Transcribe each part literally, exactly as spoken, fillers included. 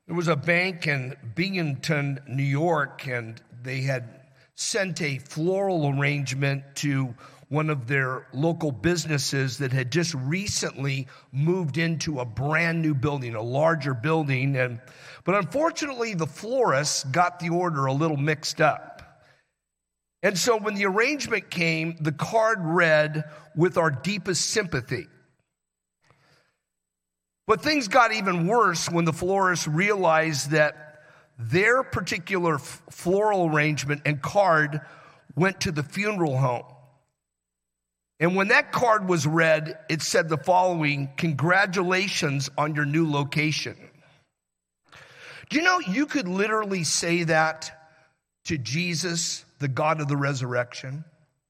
There was a bank in Binghamton, New York, and they had sent a floral arrangement to one of their local businesses that had just recently moved into a brand new building, a larger building. And but unfortunately, the florist got the order a little mixed up. And so when the arrangement came, the card read, "With our deepest sympathy." But things got even worse when the florist realized that their particular f- floral arrangement and card went to the funeral home. And when that card was read, it said the following: "Congratulations on your new location." Do you know you could literally say that to Jesus, the God of the resurrection?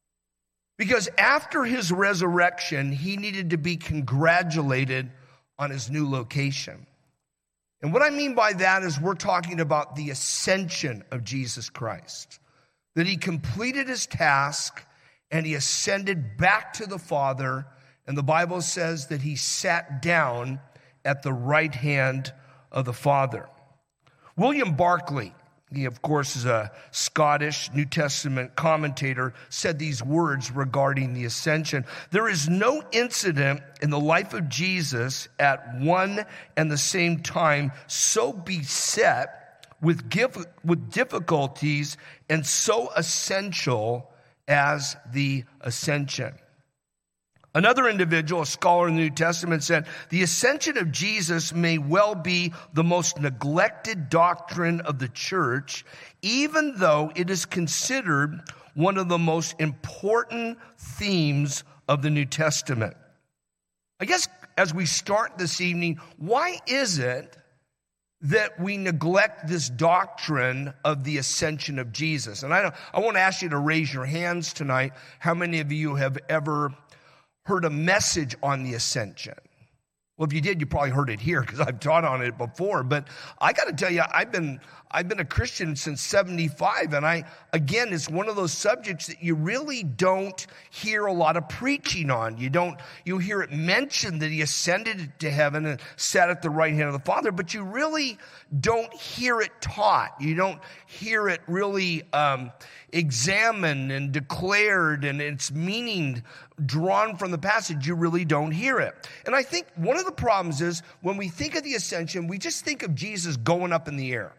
Because after his resurrection, he needed to be congratulated on his new location. And what I mean by that is we're talking about the ascension of Jesus Christ, that he completed his task and he ascended back to the Father, and the Bible says that he sat down at the right hand of the Father. William Barclay, he of course is a Scottish New Testament commentator, said these words regarding the ascension: "There is no incident in the life of Jesus at one and the same time so beset with gif- with difficulties and so essential as the ascension." Another individual, a scholar in the New Testament, said, "The ascension of Jesus may well be the most neglected doctrine of the church, even though it is considered one of the most important themes of the New Testament." I guess as we start this evening, why is it that we neglect this doctrine of the ascension of Jesus? And I, don't, I won't ask you to raise your hands tonight. How many of you have ever heard a message on the ascension? Well, if you did, you probably heard it here because I've taught on it before. But I got to tell you, I've been I've been a Christian since seventy-five, and I again, it's one of those subjects that you really don't hear a lot of preaching on. You don't you hear it mentioned that he ascended to heaven and sat at the right hand of the Father, but you really don't hear it taught. You don't hear it really um, examined and declared, and its meaning drawn from the passage. You really don't hear it. And I think one of the problems is when we think of the ascension, we just think of Jesus going up in the air.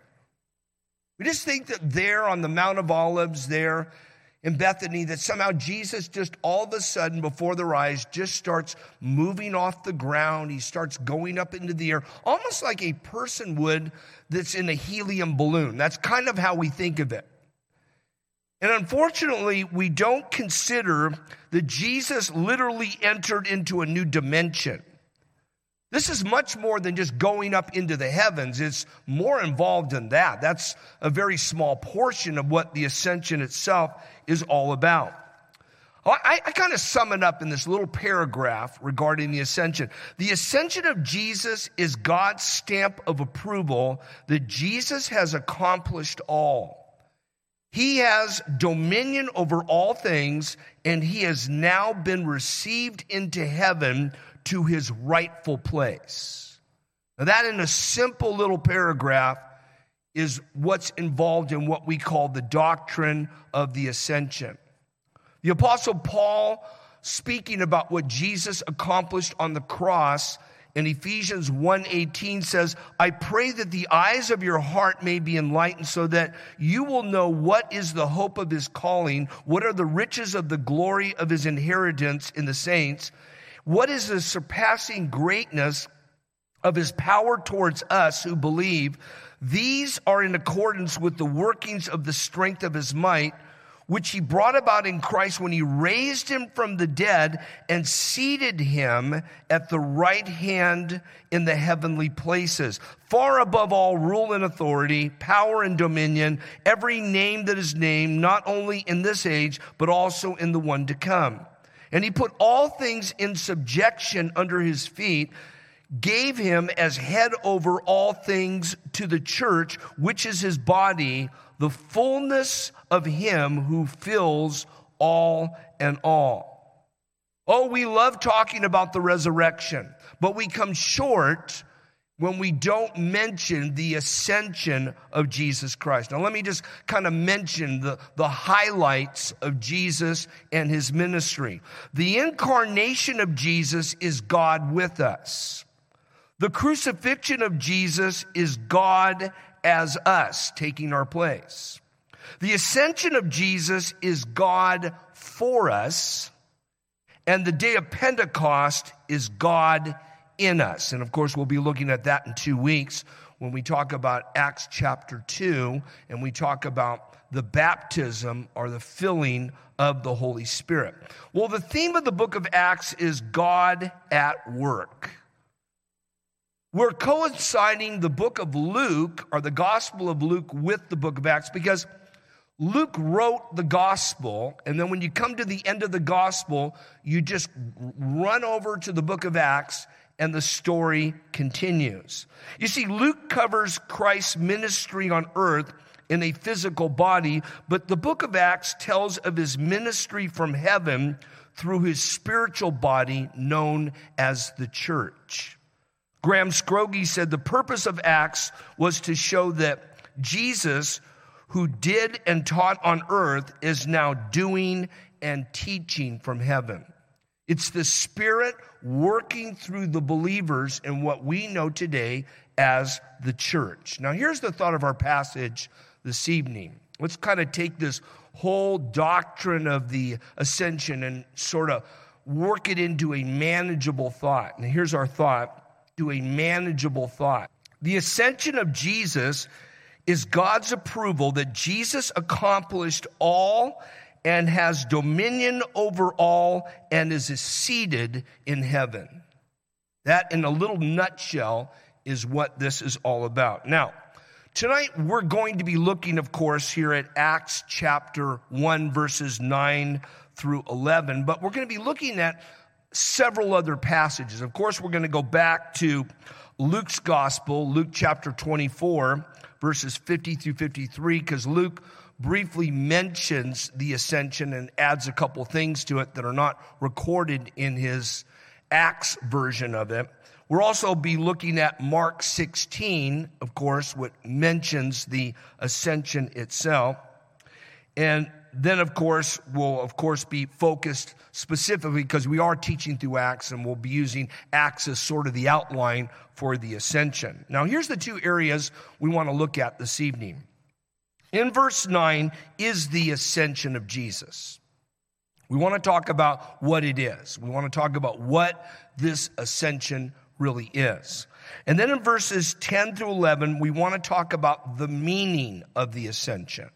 We just think that there on the Mount of Olives, there in Bethany, that somehow Jesus just all of a sudden before their eyes just starts moving off the ground. He starts going up into the air, almost like a person would that's in a helium balloon. That's kind of how we think of it. And unfortunately, we don't consider that Jesus literally entered into a new dimension. This is much more than just going up into the heavens. It's more involved than that. That's a very small portion of what the ascension itself is all about. I, I kind of sum it up in this little paragraph regarding the ascension. The ascension of Jesus is God's stamp of approval that Jesus has accomplished all. He has dominion over all things, and he has now been received into heaven to his rightful place. Now that in a simple little paragraph is what's involved in what we call the doctrine of the ascension. The Apostle Paul, speaking about what Jesus accomplished on the cross, in Ephesians one eighteen says, "I pray that the eyes of your heart may be enlightened so that you will know what is the hope of his calling, what are the riches of the glory of his inheritance in the saints, what is the surpassing greatness of his power towards us who believe. These are in accordance with the workings of the strength of his might, which he brought about in Christ when he raised him from the dead and seated him at the right hand in the heavenly places, far above all rule and authority, power and dominion, every name that is named, not only in this age, but also in the one to come. And he put all things in subjection under his feet, gave him as head over all things to the church, which is his body, the fullness of him who fills all and all." Oh, we love talking about the resurrection, but we come short when we don't mention the ascension of Jesus Christ. Now, let me just kind of mention the, the highlights of Jesus and his ministry. The incarnation of Jesus is God with us. The crucifixion of Jesus is God as us, taking our place. The ascension of Jesus is God for us. And the day of Pentecost is God in us. And of course, we'll be looking at that in two weeks when we talk about Acts chapter two and we talk about the baptism or the filling of the Holy Spirit. Well, the theme of the book of Acts is God at work. We're coinciding the book of Luke or the Gospel of Luke with the book of Acts because Luke wrote the gospel, and then when you come to the end of the gospel, you just run over to the book of Acts, and the story continues. You see, Luke covers Christ's ministry on earth in a physical body, but the book of Acts tells of his ministry from heaven through his spiritual body known as the church. Graham Scroggie said the purpose of Acts was to show that Jesus, who did and taught on earth, is now doing and teaching from heaven. It's the Spirit working through the believers in what we know today as the church. Now, here's the thought of our passage this evening. Let's kind of take this whole doctrine of the ascension and sort of work it into a manageable thought. And here's our thought, to a manageable thought. The ascension of Jesus is God's approval that Jesus accomplished all and has dominion over all and is seated in heaven. That, in a little nutshell, is what this is all about. Now, tonight we're going to be looking, of course, here at Acts chapter one, verses nine through eleven, but we're going to be looking at several other passages. Of course, we're going to go back to Luke's gospel, Luke chapter twenty-four, verses fifty through fifty-three, because Luke briefly mentions the ascension and adds a couple things to it that are not recorded in his Acts version of it. We'll also be looking at Mark sixteen, of course, which mentions the ascension itself. And then, of course, we'll, of course, be focused specifically because we are teaching through Acts and we'll be using Acts as sort of the outline for the ascension. Now, here's the two areas we want to look at this evening. In verse nine is the ascension of Jesus. We want to talk about what it is. We want to talk about what this ascension really is. And then in verses ten through eleven, we want to talk about the meaning of the ascension.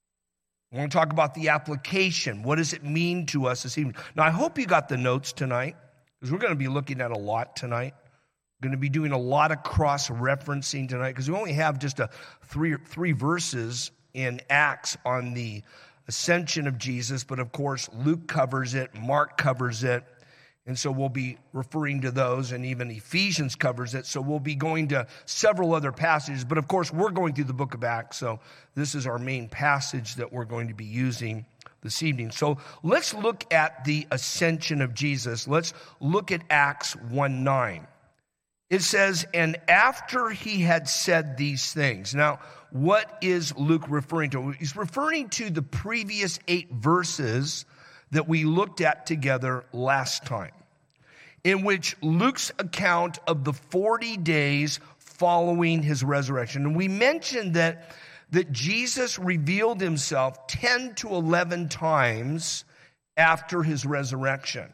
We want to talk about the application. What does it mean to us this evening? Now, I hope you got the notes tonight, because we're going to be looking at a lot tonight. We're going to be doing a lot of cross-referencing tonight, because we only have just a three, three verses in Acts on the ascension of Jesus, but of course, Luke covers it, Mark covers it, and so we'll be referring to those, and even Ephesians covers it, so we'll be going to several other passages, but of course, we're going through the book of Acts, so this is our main passage that we're going to be using this evening. So let's look at the ascension of Jesus. Let's look at Acts one nine. It says, and after he had said these things. Now, what is Luke referring to? He's referring to the previous eight verses that we looked at together last time, in which Luke's account of the forty days following his resurrection. And we mentioned that, that Jesus revealed himself ten to eleven times after his resurrection.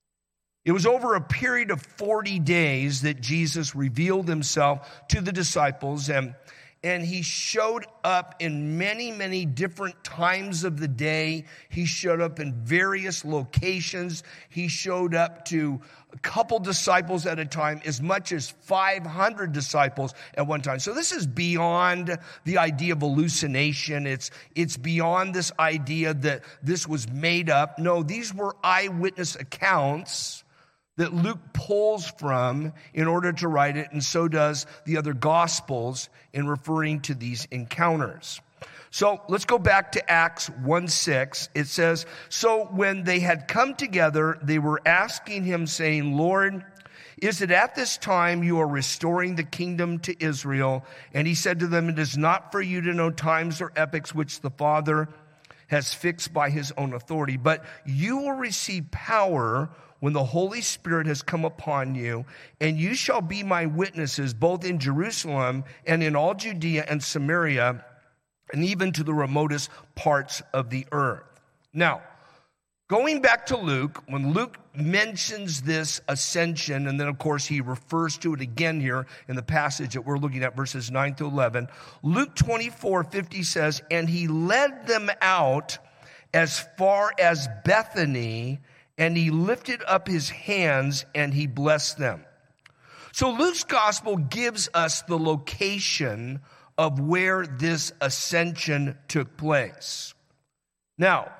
It was over a period of forty days that Jesus revealed himself to the disciples, and, and he showed up in many, many different times of the day. He showed up in various locations. He showed up to a couple disciples at a time, as much as five hundred disciples at one time. So this is beyond the idea of hallucination. It's, it's beyond this idea that this was made up. No, these were eyewitness accounts that Luke pulls from in order to write it, and so does the other Gospels in referring to these encounters. So let's go back to Acts one six. It says, so when they had come together, they were asking him, saying, Lord, Is it at this time you are restoring the kingdom to Israel? And he said to them, it is not for you to know times or epochs which the Father has fixed by his own authority, but you will receive power when the Holy Spirit has come upon you, and you shall be my witnesses both in Jerusalem and in all Judea and Samaria, and even to the remotest parts of the earth. Now, going back to Luke, when Luke mentions this ascension, and then of course he refers to it again here in the passage that we're looking at, verses nine to eleven, Luke twenty-four fifty says, and he led them out as far as Bethany, and he lifted up his hands and he blessed them. So Luke's gospel gives us the location of where this ascension took place. Now,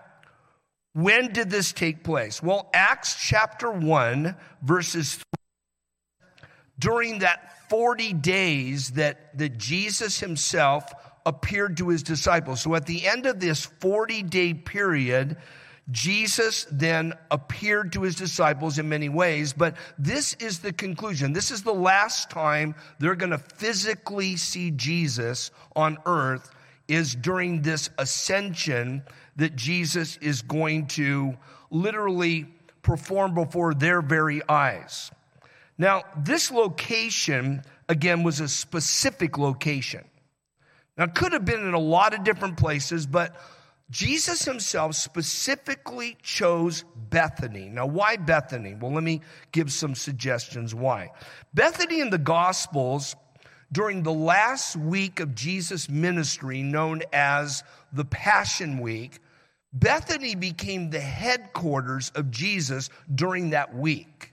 when did this take place? Well, Acts chapter one, verses three, during that forty days that, that Jesus himself appeared to his disciples. So at the end of this forty-day period, Jesus then appeared to his disciples in many ways, but this is the conclusion. This is the last time they're going to physically see Jesus on earth, is during this ascension that Jesus is going to literally perform before their very eyes. Now, this location, again, was a specific location. Now, it could have been in a lot of different places, but Jesus himself specifically chose Bethany. Now, why Bethany? Well, let me give some suggestions why. Bethany in the Gospels, during the last week of Jesus' ministry, known as the Passion Week, Bethany became the headquarters of Jesus during that week.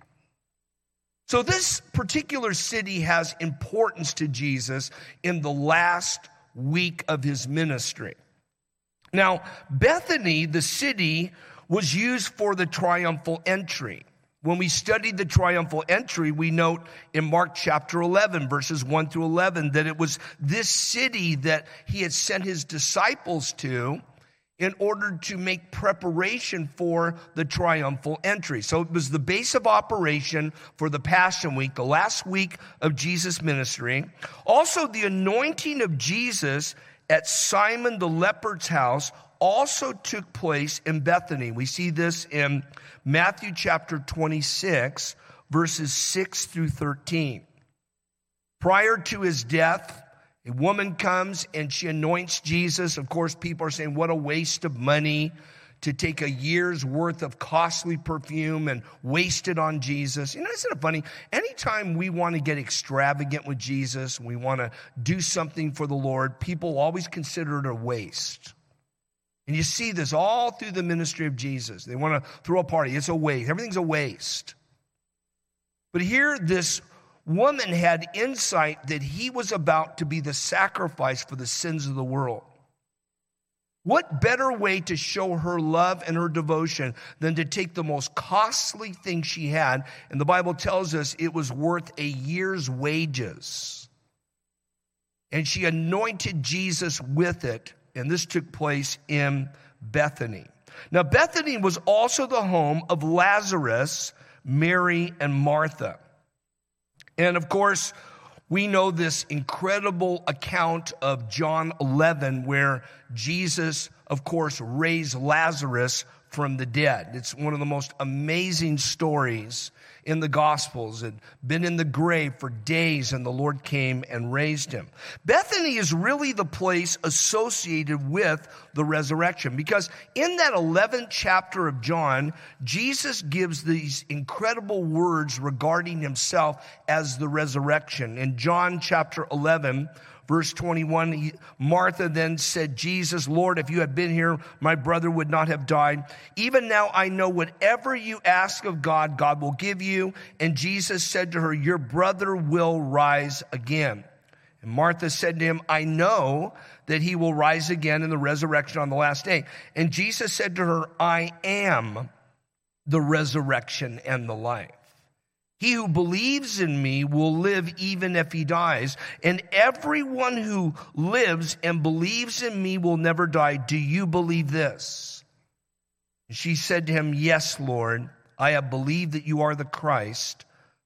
So this particular city has importance to Jesus in the last week of his ministry. Now, Bethany, the city, was used for the triumphal entry. When we studied the triumphal entry, we note in Mark chapter eleven, verses one through eleven, that it was this city that he had sent his disciples to in order to make preparation for the triumphal entry. So it was the base of operation for the Passion Week, the last week of Jesus' ministry. Also, the anointing of Jesus at Simon the leper's house also took place in Bethany. We see this in Matthew chapter twenty-six, verses six through thirteen. Prior to his death, a woman comes and she anoints Jesus. Of course, people are saying, what a waste of money to take a year's worth of costly perfume and waste it on Jesus. You know, isn't it funny? Anytime we want to get extravagant with Jesus, we want to do something for the Lord, people always consider it a waste. And you see this all through the ministry of Jesus. They want to throw a party. It's a waste. Everything's a waste. But here, this woman had insight that he was about to be the sacrifice for the sins of the world. What better way to show her love and her devotion than to take the most costly thing she had? And the Bible tells us it was worth a year's wages. And she anointed Jesus with it. And this took place in Bethany. Now, Bethany was also the home of Lazarus, Mary, and Martha. And of course, we know this incredible account of John eleven where Jesus, of course, raised Lazarus from the dead. It's one of the most amazing stories in the Gospels. Had been in the grave for days, and the Lord came and raised him. Bethany is really the place associated with the resurrection, because in that eleventh chapter of John, Jesus gives these incredible words regarding himself as the resurrection. In John chapter eleven, verse twenty-one, he, Martha then said, Jesus, Lord, if you had been here, my brother would not have died. Even now I know whatever you ask of God, God will give you. And Jesus said to her, your brother will rise again. And Martha said to him, I know that he will rise again in the resurrection on the last day. And Jesus said to her, I am the resurrection and the life. He who believes in me will live even if he dies. And everyone who lives and believes in me will never die. Do you believe this? She said to him, yes, Lord, I have believed that you are the Christ,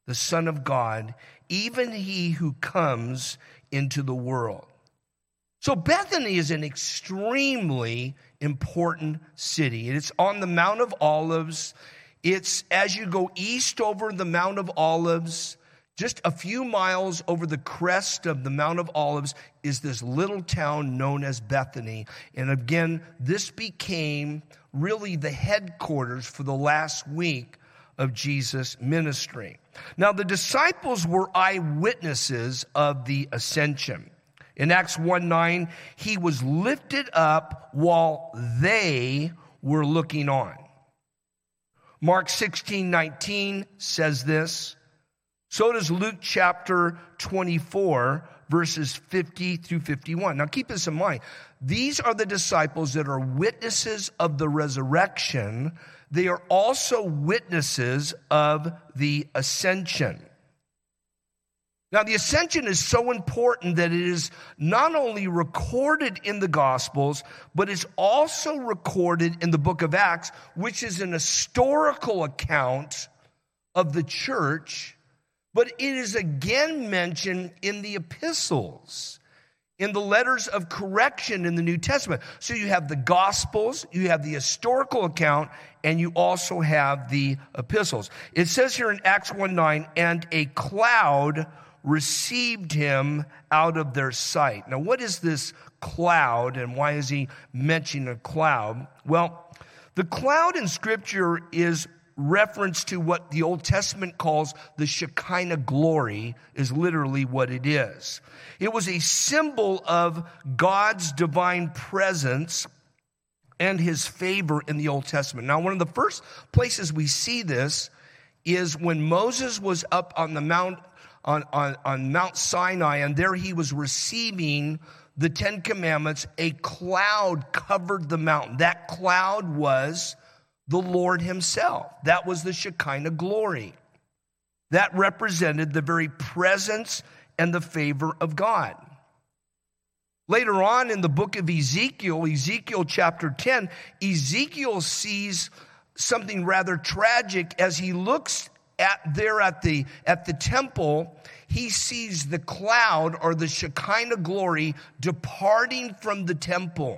the Son of God, even he who comes into the world. So Bethany is an extremely important city. It's on the Mount of Olives. It's as you go east over the Mount of Olives, just a few miles over the crest of the Mount of Olives is this little town known as Bethany. And again, this became really the headquarters for the last week of Jesus' ministry. Now, the disciples were eyewitnesses of the ascension. In Acts one nine, he was lifted up while they were looking on. Mark sixteen nineteen says this. So does Luke chapter twenty-four, verses fifty through fifty-one. Now keep this in mind. These are the disciples that are witnesses of the resurrection. They are also witnesses of the ascension. Now, the ascension is so important that it is not only recorded in the Gospels, but it's also recorded in the book of Acts, which is an historical account of the church, but it is again mentioned in the epistles, in the letters of correction in the New Testament. So you have the Gospels, you have the historical account, and you also have the epistles. It says here in Acts one nine, and a cloud received him out of their sight. Now, what is this cloud, and why is he mentioning a cloud? Well, the cloud in Scripture is reference to what the Old Testament calls the Shekinah glory, is literally what it is. It was a symbol of God's divine presence and his favor in the Old Testament. Now, one of the first places we see this is when Moses was up on the mount On, on, on Mount Sinai, and there he was receiving the Ten Commandments. A cloud covered the mountain. That cloud was the Lord himself. That was the Shekinah glory. That represented the very presence and the favor of God. Later on in the book of Ezekiel, Ezekiel chapter ten, Ezekiel sees something rather tragic as he looks At, there at the, at the temple. He sees the cloud or the Shekinah glory departing from the temple.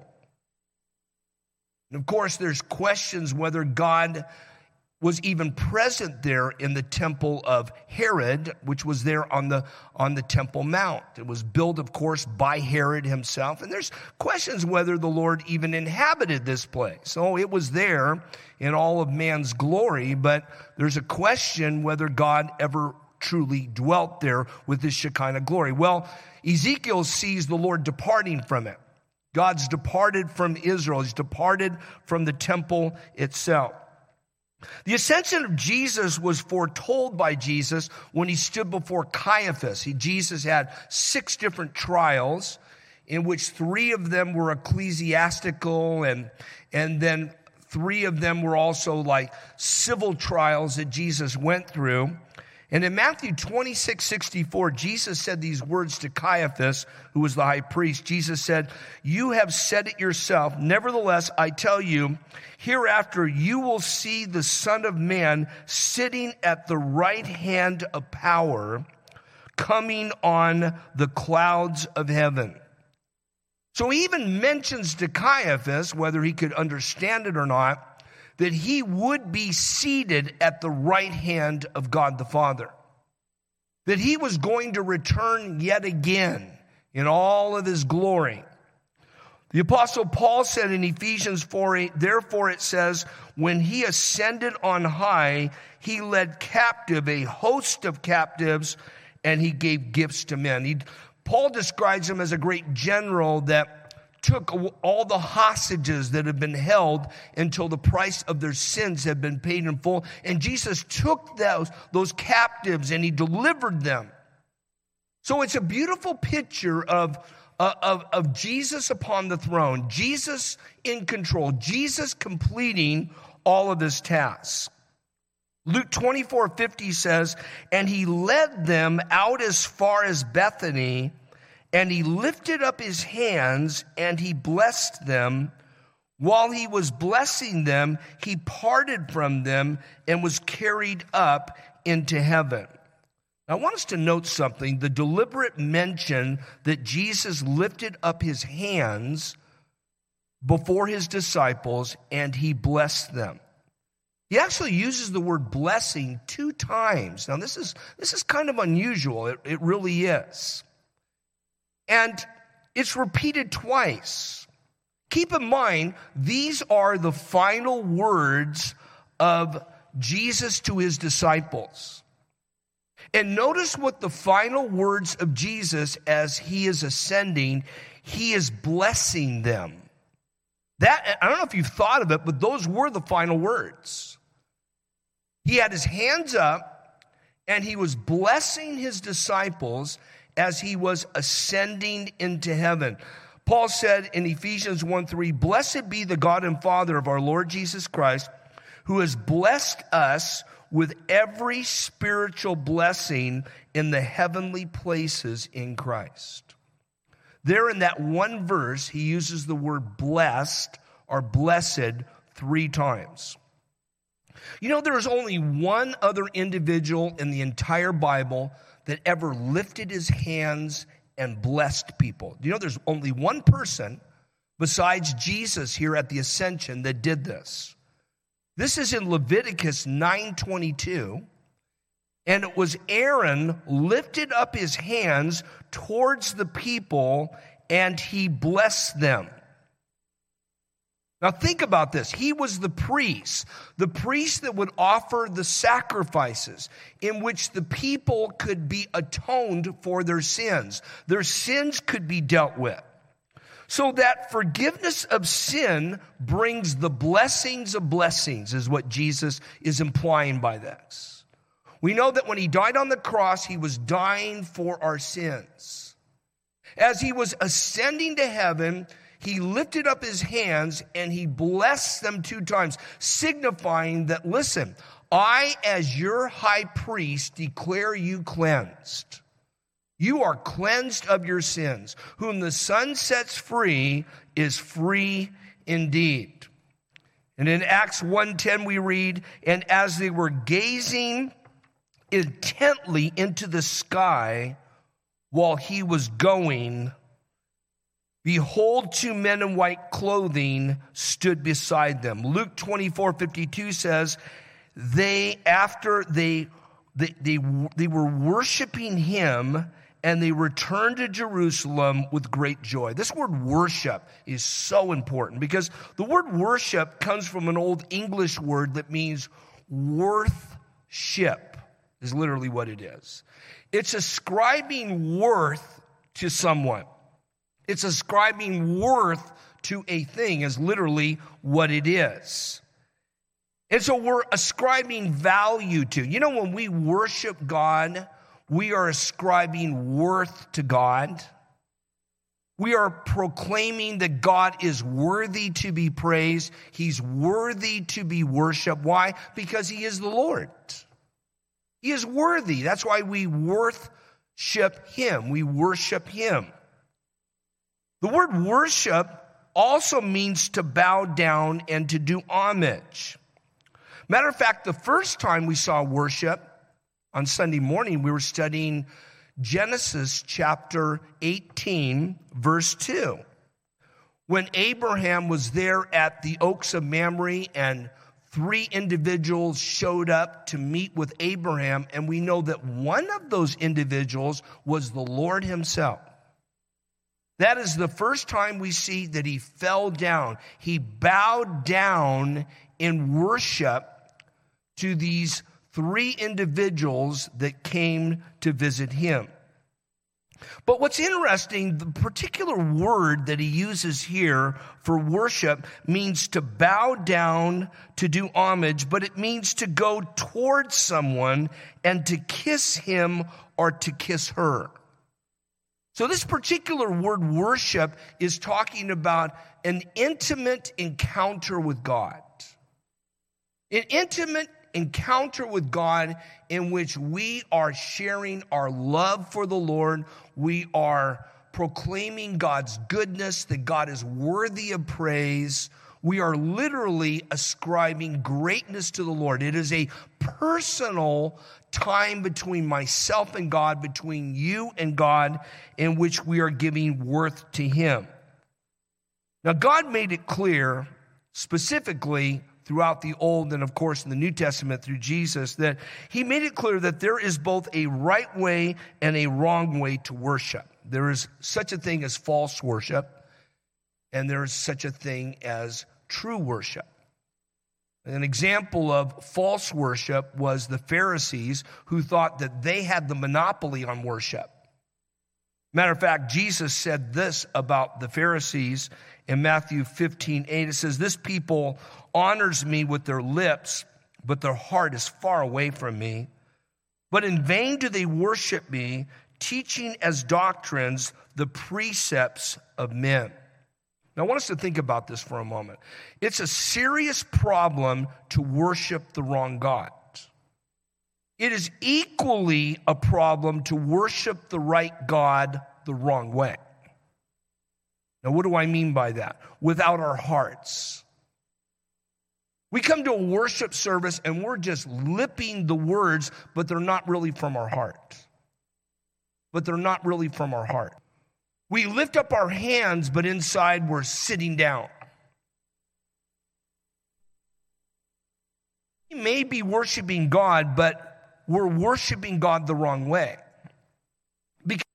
And of course, there's questions whether God was even present there in the temple of Herod, which was there on the, on the Temple Mount. It was built, of course, by Herod himself. And there's questions whether the Lord even inhabited this place. So it was there in all of man's glory, but there's a question whether God ever truly dwelt there with his Shekinah glory. Well, Ezekiel sees the Lord departing from it. God's departed from Israel. He's departed from the temple itself. The ascension of Jesus was foretold by Jesus when he stood before Caiaphas. He, Jesus had six different trials, in which three of them were ecclesiastical, and, and then three of them were also like civil trials that Jesus went through. And in Matthew twenty-six sixty-four, Jesus said these words to Caiaphas, who was the high priest. Jesus said, "You have said it yourself. Nevertheless, I tell you, hereafter you will see the Son of Man sitting at the right hand of power, coming on the clouds of heaven." So he even mentions to Caiaphas, whether he could understand it or not, that he would be seated at the right hand of God the Father. That he was going to return yet again in all of his glory. The Apostle Paul said in Ephesians four eight, therefore it says, when he ascended on high, he led captive a host of captives, and he gave gifts to men. He, Paul describes him as a great general that took all the hostages that had been held until the price of their sins had been paid in full. And Jesus took those, those captives and he delivered them. So it's a beautiful picture of, uh, of, of Jesus upon the throne, Jesus in control, Jesus completing all of his tasks. Luke twenty-four fifty says, and he led them out as far as Bethany, and he lifted up his hands and he blessed them. While he was blessing them, he parted from them and was carried up into heaven. I want us to note something, the deliberate mention that Jesus lifted up his hands before his disciples and he blessed them. He actually uses the word blessing two times. Now, this is this is kind of unusual. It, it really is. And it's repeated twice. Keep in mind, these are the final words of Jesus to his disciples. And notice what the final words of Jesus as he is ascending, he is blessing them. That, I don't know if you've thought of it, but those were the final words. He had his hands up and he was blessing his disciples as he was ascending into heaven. Paul said in Ephesians one three, "Blessed be the God and Father of our Lord Jesus Christ, who has blessed us with every spiritual blessing in the heavenly places in Christ." There in that one verse, he uses the word blessed or blessed three times. You know, there is only one other individual in the entire Bible that ever lifted his hands and blessed people. You know, there's only one person besides Jesus here at the Ascension that did this. This is in Leviticus nine twenty-two, and it was Aaron lifted up his hands towards the people and he blessed them. Now think about this. He was the priest, the priest that would offer the sacrifices in which the people could be atoned for their sins. Their sins could be dealt with. So that forgiveness of sin brings the blessings of blessings is what Jesus is implying by this. We know that when he died on the cross, he was dying for our sins. As he was ascending to heaven, he lifted up his hands and he blessed them two times, signifying that, listen, I, as your high priest, declare you cleansed. You are cleansed of your sins. Whom the Son sets free is free indeed. And in Acts one ten we read, "And as they were gazing intently into the sky while he was going, behold, two men in white clothing stood beside them." Luke twenty-four fifty-two says, they, after they, they, they, they were worshiping him, and they returned to Jerusalem with great joy. This word worship is so important because the word worship comes from an old English word that means worth-ship, is literally what it is. It's ascribing worth to someone. It's ascribing worth to a thing is literally what it is. And so we're ascribing value to. You know, when we worship God, we are ascribing worth to God. We are proclaiming that God is worthy to be praised. He's worthy to be worshiped. Why? Because he is the Lord. He is worthy. That's why we worship him. We worship him. The word worship also means to bow down and to do homage. Matter of fact, the first time we saw worship on Sunday morning, we were studying Genesis chapter eighteen, verse two. When Abraham was there at the Oaks of Mamre and three individuals showed up to meet with Abraham, and we know that one of those individuals was the Lord himself. That is the first time we see that he fell down. He bowed down in worship to these three individuals that came to visit him. But what's interesting, the particular word that he uses here for worship means to bow down, to do homage, but it means to go towards someone and to kiss him or to kiss her. So this particular word worship is talking about an intimate encounter with God. An intimate encounter with God in which we are sharing our love for the Lord. We are proclaiming God's goodness, that God is worthy of praise. we are literally ascribing greatness to the Lord. It is a personal time between myself and God, between you and God, in which we are giving worth to him. Now, God made it clear, specifically throughout the Old and, of course, in the New Testament through Jesus, that he made it clear that there is both a right way and a wrong way to worship. There is such a thing as false worship, and there is such a thing as true worship. An example of false worship was the Pharisees, who thought that they had the monopoly on worship. Matter of fact, Jesus said this about the Pharisees in Matthew fifteen eight. It says, "This people honors me with their lips, but their heart is far away from me. But in vain do they worship me, teaching as doctrines the precepts of men." Now, I want us to think about this for a moment. It's a serious problem to worship the wrong God. It is equally a problem to worship the right God the wrong way. Now, what do I mean by that? Without our hearts. We come to a worship service and we're just lipping the words, but they're not really from our heart. But they're not really from our heart. We lift up our hands, but inside we're sitting down. We may be worshiping God, but we're worshiping God the wrong way. Because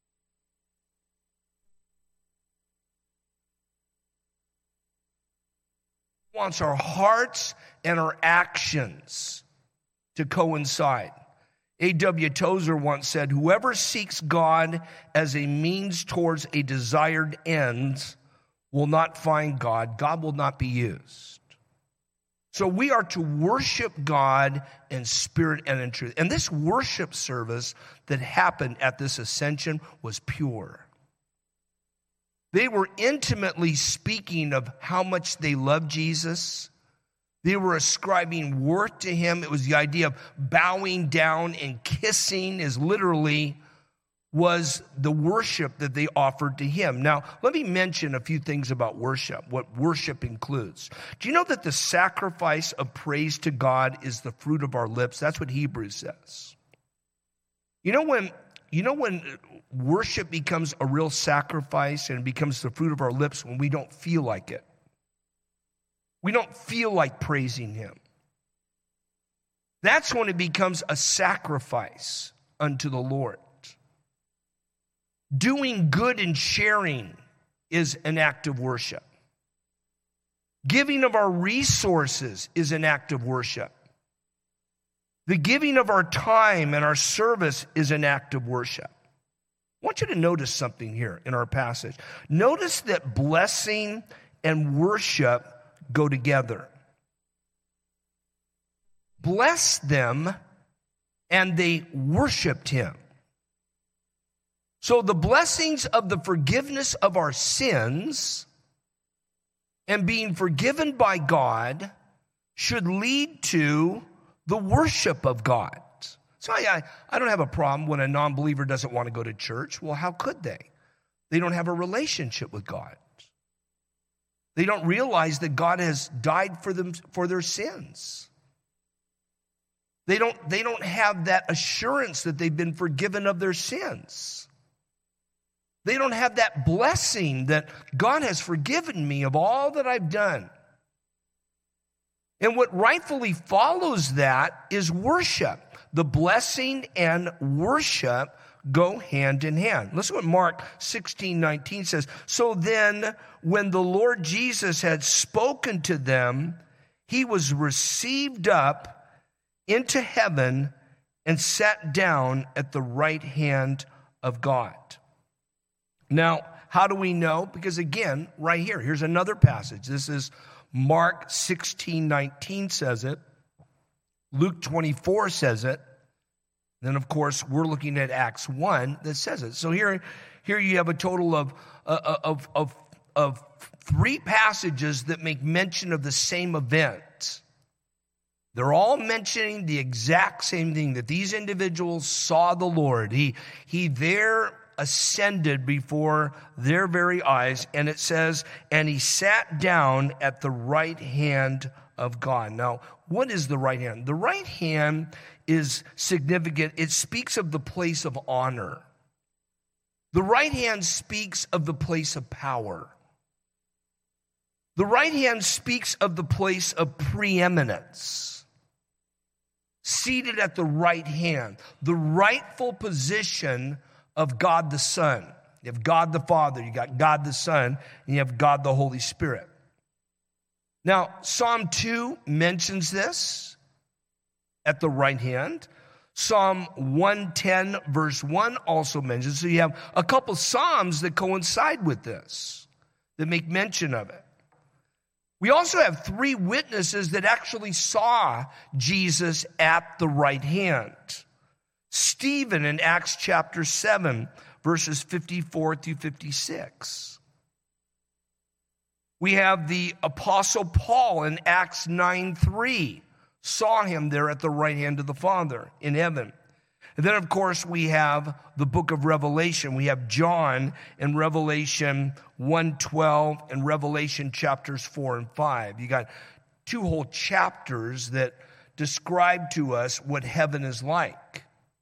He wants our hearts and our actions to coincide. A W Tozer once said, "Whoever seeks God as a means towards a desired end will not find God. God will not be used." So we are to worship God in spirit and in truth. And this worship service that happened at this ascension was pure. They were intimately speaking of how much they loved Jesus. They were ascribing worth to him. It was the idea of bowing down and kissing is literally was the worship that they offered to him. Now, let me mention a few things about worship, what worship includes. Do you know that the sacrifice of praise to God is the fruit of our lips? That's what Hebrews says. You know when, you know when worship becomes a real sacrifice and becomes the fruit of our lips? When we don't feel like it. We don't feel like praising him. That's when it becomes a sacrifice unto the Lord. Doing good and sharing is an act of worship. Giving of our resources is an act of worship. The giving of our time and our service is an act of worship. I want you to notice something here in our passage. Notice that blessing and worship go together. Bless them, and they worshiped him. So the blessings of the forgiveness of our sins and being forgiven by God should lead to the worship of God. So I, I don't have a problem when a non-believer doesn't want to go to church. Well, how could they? They don't have a relationship with God. They don't realize that God has died for them for their sins. They don't, they don't have that assurance that they've been forgiven of their sins. They don't have that blessing that God has forgiven me of all that I've done. And what rightfully follows that is worship. The blessing and worship go hand in hand. Listen to what Mark sixteen nineteen says. So then, when the Lord Jesus had spoken to them, he was received up into heaven and sat down at the right hand of God. Now, how do we know? Because again, right here, here's another passage. This is Mark sixteen nineteen says it. Luke twenty-four says it. Then, of course, we're looking at Acts one that says it. So here, here you have a total of, uh, of, of, of three passages that make mention of the same event. They're all mentioning the exact same thing, that these individuals saw the Lord. He, he there ascended before their very eyes. And it says, and he sat down at the right hand of God. Now, what is the right hand? The right hand is significant. It speaks of the place of honor. The right hand speaks of the place of power. The right hand speaks of the place of preeminence. Seated at the right hand, the rightful position of God the Son. You have God the Father, you got God the Son, and you have God the Holy Spirit. Now, Psalm two mentions this at the right hand. Psalm one ten verse one also mentions. So you have a couple Psalms that coincide with this, that make mention of it. We also have three witnesses that actually saw Jesus at the right hand. Stephen in Acts chapter seven, verses fifty-four through fifty-six. We have the Apostle Paul in Acts nine three, saw him there at the right hand of the Father in heaven. And then, of course, we have the book of Revelation. We have John in Revelation one twelve and Revelation chapters four and five. You got two whole chapters that describe to us what heaven is like.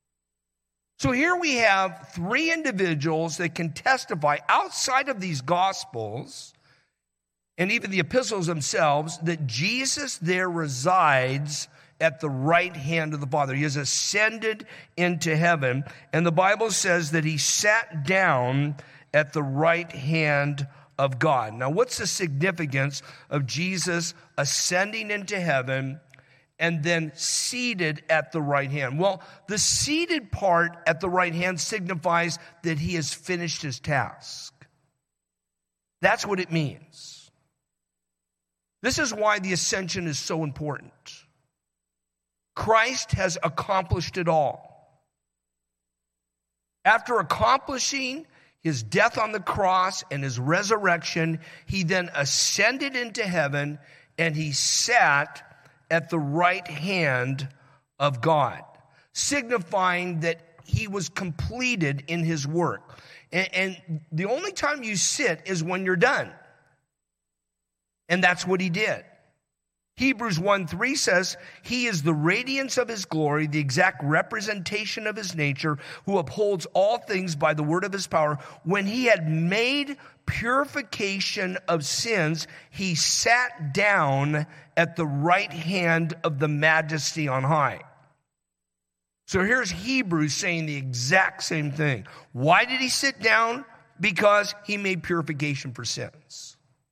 So here we have three individuals that can testify outside of these Gospels and even the epistles themselves that Jesus there resides at the right hand of the Father. He has ascended into heaven, and the Bible says that he sat down at the right hand of God. Now, what's the significance of Jesus ascending into heaven and then seated at the right hand? Well, the seated part at the right hand signifies that he has finished his task. That's what it means. This is why the ascension is so important. Christ has accomplished it all. After accomplishing his death on the cross and his resurrection, he then ascended into heaven and he sat at the right hand of God, signifying that he was completed in his work. And, and the only time you sit is when you're done. And that's what he did. Hebrews one three says, he is the radiance of his glory, the exact representation of his nature, who upholds all things by the word of his power. When he had made purification of sins, he sat down at the right hand of the majesty on high. So here's Hebrews saying the exact same thing. Why did he sit down? Because he made purification for sins.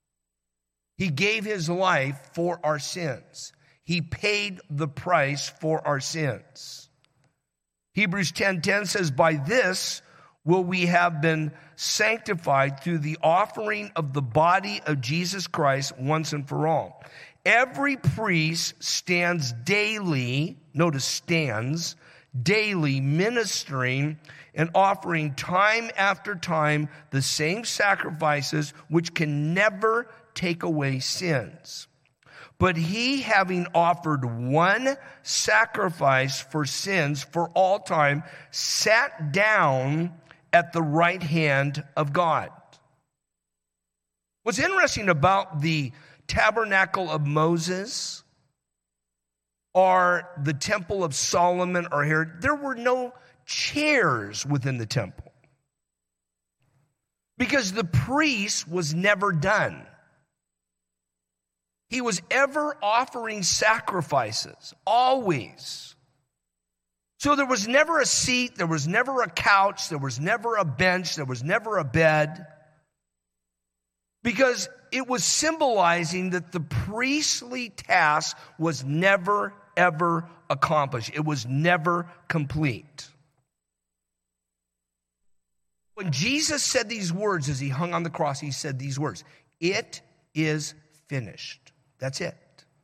He gave his life for our sins. He paid the price for our sins. Hebrews ten ten says, by this will we have been sanctified through the offering of the body of Jesus Christ once and for all. Every priest stands daily, notice stands, daily ministering and offering time after time the same sacrifices which can never take away sins. But he, having offered one sacrifice for sins for all time, sat down at the right hand of God. What's interesting about the tabernacle of Moses or the temple of Solomon or Herod, there were no chairs within the temple because the priest was never done. He was ever offering sacrifices, always. So there was never a seat, there was never a couch, there was never a bench, there was never a bed. Because it was symbolizing that the priestly task was never, ever accomplished. It was never complete. When Jesus said these words as he hung on the cross, he said these words, "It is finished." That's it.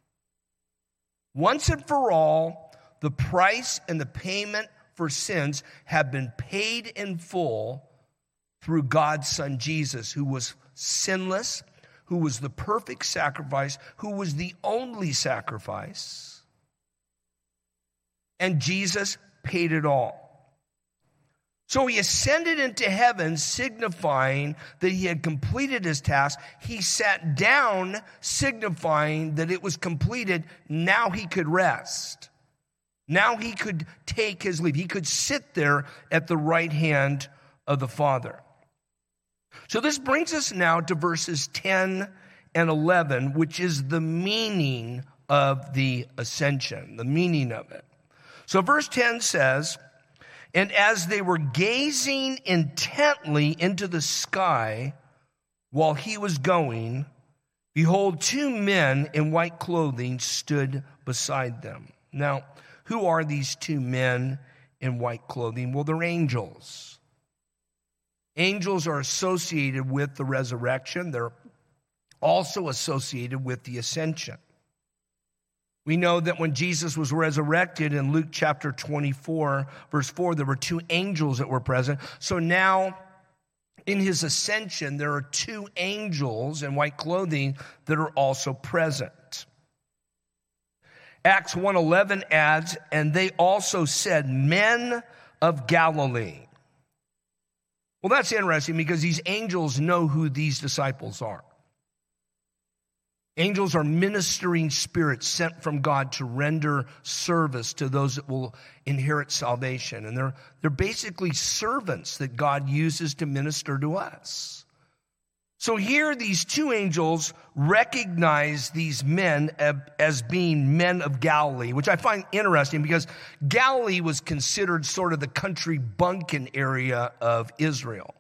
Once and for all, the price and the payment for sins have been paid in full through God's Son Jesus, who was sinless, who was the perfect sacrifice, who was the only sacrifice. And Jesus paid it all. So he ascended into heaven, signifying that he had completed his task. He sat down, signifying that it was completed. Now he could rest. Now he could take his leave. He could sit there at the right hand of the Father. So this brings us now to verses ten and eleven, which is the meaning of the ascension, the meaning of it. So verse ten says, "And as they were gazing intently into the sky while he was going, behold, two men in white clothing stood beside them." Now, who are these two men in white clothing? Well, they're angels. Angels are associated with the resurrection. They're also associated with the ascension. We know that when Jesus was resurrected in Luke chapter twenty-four, verse four, there were two angels that were present. So now in his ascension, there are two angels in white clothing that are also present. Acts one eleven adds, "And they also said, 'Men of Galilee.'" Well, that's interesting because these angels know who these disciples are. Angels are ministering spirits sent from God to render service to those that will inherit salvation. And they're, they're basically servants that God uses to minister to us. So here these two angels recognize these men as being men of Galilee, which I find interesting because Galilee was considered sort of the country bumpkin area of Israel.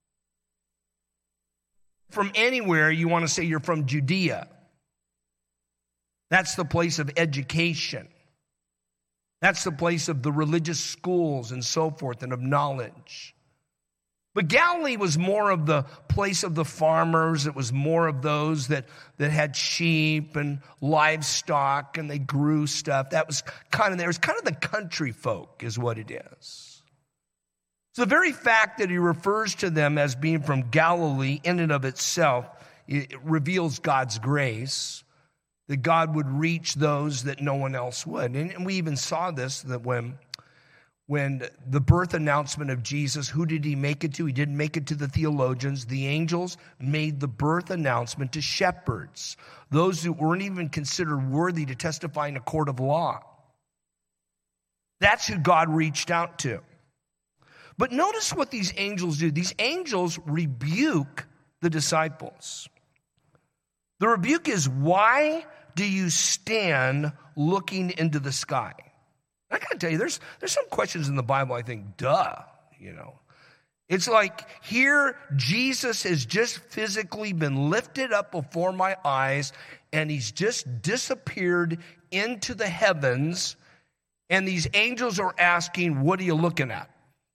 From anywhere, you want to say you're from Judea. That's the place of education. That's the place of the religious schools and so forth and of knowledge. But Galilee was more of the place of the farmers. It was more of those that, that had sheep and livestock and they grew stuff. That was kind of, there was kind of the country folk is what it is. So the very fact that he refers to them as being from Galilee in and of itself, it reveals God's grace, that God would reach those that no one else would. And, and we even saw this, that when When the birth announcement of Jesus, who did he make it to? He didn't make it to the theologians. The angels made the birth announcement to shepherds, those who weren't even considered worthy to testify in a court of law. That's who God reached out to. But notice what these angels do. These angels rebuke the disciples. The rebuke is, "Why do you stand looking into the sky?" I got to tell you, there's there's some questions in the Bible I think, duh, you know. It's like here Jesus has just physically been lifted up before my eyes and he's just disappeared into the heavens and these angels are asking, "What are you looking at?"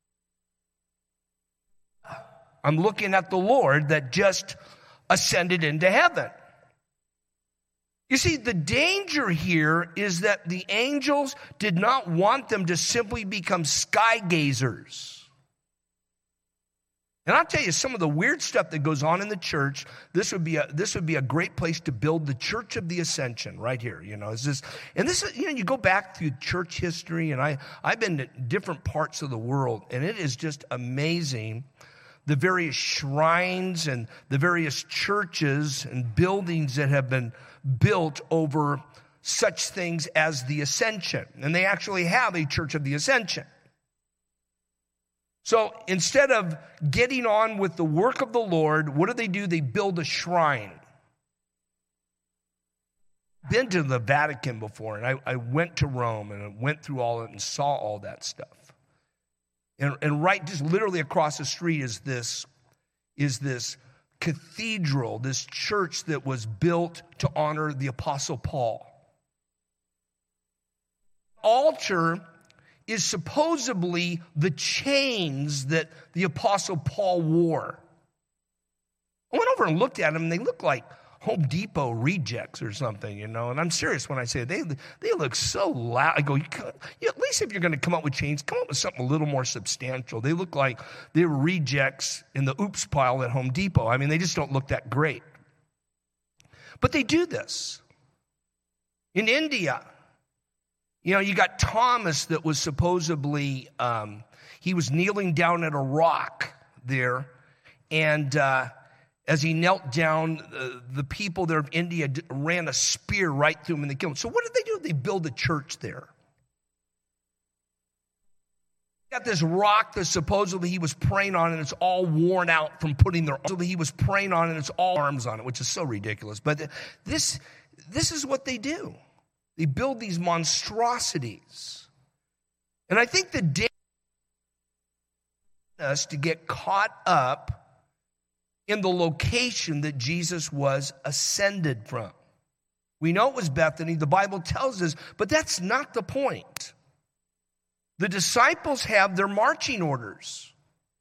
I'm looking at the Lord that just ascended into heaven. You see, the danger here is that the angels did not want them to simply become sky gazers. And I'll tell you some of the weird stuff that goes on in the church. This would be a, this would be a great place to build the Church of the Ascension right here. You know, it's just, and this is, you know, you go back through church history, and I, I've been to different parts of the world, and it is just amazing the various shrines and the various churches and buildings that have been built over such things as the Ascension. And they actually have a Church of the Ascension. So instead of getting on with the work of the Lord, what do they do? They build a shrine. Been to the Vatican before, and I, I went to Rome and I went through all of it and saw all that stuff. And, and right just literally across the street is this, is this cathedral, this church that was built to honor the Apostle Paul. Altar is supposedly the chains that the Apostle Paul wore. I went over and looked at them, and they look like Home Depot rejects or something, you know. And I'm serious when I say it. They, they look so loud. I go, you can't, you, at least if you're going to come up with chains, come up with something a little more substantial. They look like they were rejects in the oops pile at Home Depot. I mean, they just don't look that great. But they do this. In India, You know, you got Thomas that was supposedly, um, he was kneeling down at a rock there, and uh, as he knelt down, uh, the people there of India d- ran a spear right through him and they killed him. So what did they do? They built a church there. Got this rock that supposedly he was praying on, and it's all worn out from putting their supposedly he was praying on, and it's all arms on it, which is so ridiculous. But this this is what they do. They build these monstrosities. And I think the danger is us to get caught up in the location that Jesus was ascended from. We know it was Bethany, the Bible tells us, but that's not the point. The disciples have their marching orders.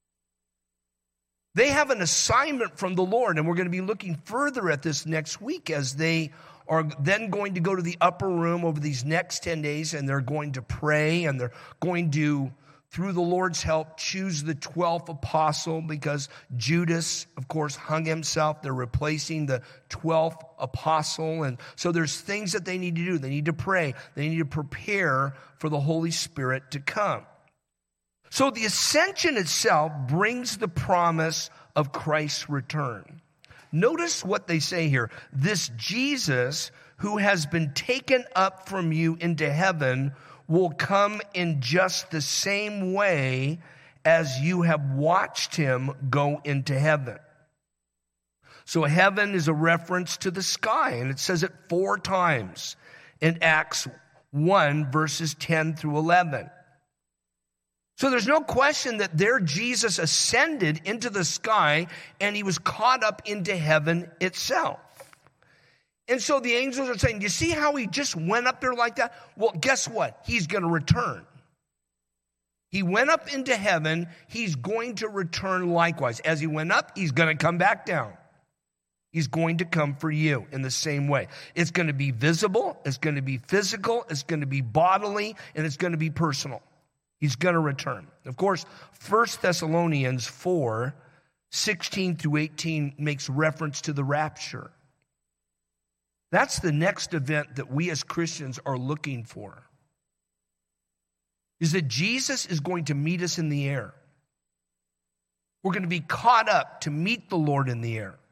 They have an assignment from the Lord, and we're going to be looking further at this next week as they are then going to go to the upper room over these next ten days, and they're going to pray, and they're going to, through the Lord's help, choose the twelfth apostle, because Judas, of course, hung himself. They're replacing the twelfth apostle. And so there's things that they need to do. They need to pray. They need to prepare for the Holy Spirit to come. So the ascension itself brings the promise of Christ's return. Notice what they say here. This Jesus who has been taken up from you into heaven will come in just the same way as you have watched him go into heaven. So heaven is a reference to the sky, and it says it four times in Acts one, verses ten through eleven. So there's no question that there Jesus ascended into the sky, and he was caught up into heaven itself. And so the angels are saying, you see how he just went up there like that? Well, guess what? He's going to return. He went up into heaven. He's going to return likewise. As he went up, he's going to come back down. He's going to come for you in the same way. It's going to be visible. It's going to be physical. It's going to be bodily. And it's going to be personal. He's going to return. Of course, First Thessalonians four, sixteen through eighteen makes reference to the rapture. That's the next event that we as Christians are looking for. Is that Jesus is going to meet us in the air. We're going to be caught up to meet the Lord in the air.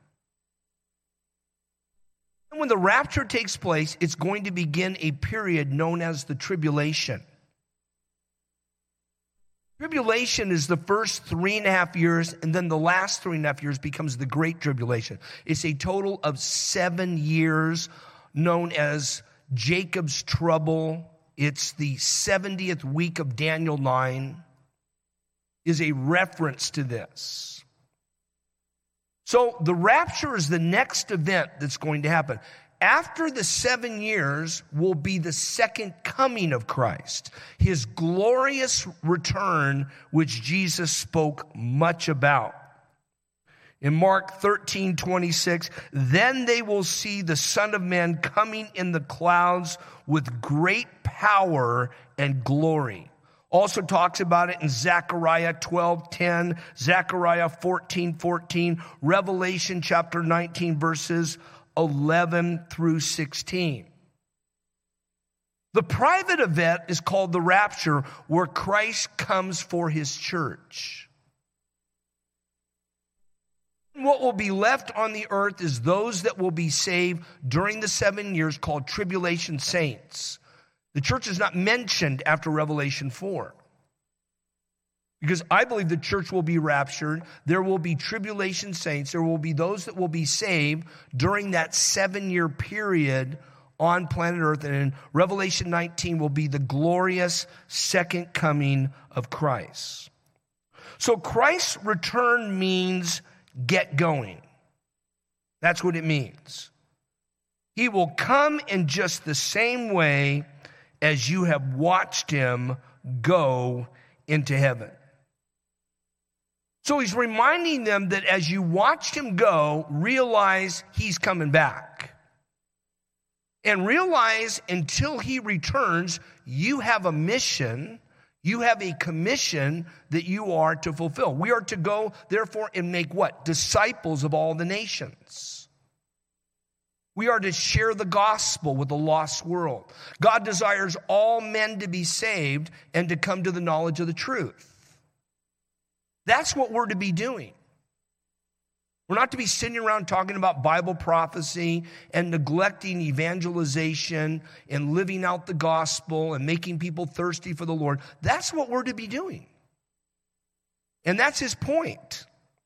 And when the rapture takes place, it's going to begin a period known as the tribulation. Tribulation is the first three and a half years, and then the last three and a half years becomes the Great Tribulation. It's a total of seven years known as Jacob's trouble. It's the seventieth week of Daniel nine, is a reference to this. So the rapture is the next event that's going to happen. After the seven years will be the second coming of Christ, his glorious return, which Jesus spoke much about. In Mark thirteen twenty-six, then they will see the Son of Man coming in the clouds with great power and glory. Also talks about it in Zechariah twelve ten, Zechariah fourteen fourteen, Revelation chapter nineteen, verses eleven through sixteen. The private event is called the rapture, where Christ comes for his church. What will be left on the earth is those that will be saved during the seven years, called tribulation saints. The church is not mentioned after Revelation four. Because I believe the church will be raptured. There will be tribulation saints. There will be those that will be saved during that seven-year period on planet Earth. And in Revelation nineteen will be the glorious second coming of Christ. So Christ's return means get going. That's what it means. He will come in just the same way as you have watched him go into heaven. So he's reminding them that as you watched him go, realize he's coming back. And realize until he returns, you have a mission, you have a commission that you are to fulfill. We are to go, therefore, and make what? Disciples of all the nations. We are to share the gospel with the lost world. God desires all men to be saved and to come to the knowledge of the truth. That's what we're to be doing. We're not to be sitting around talking about Bible prophecy and neglecting evangelization and living out the gospel and making people thirsty for the Lord. That's what we're to be doing. And that's his point.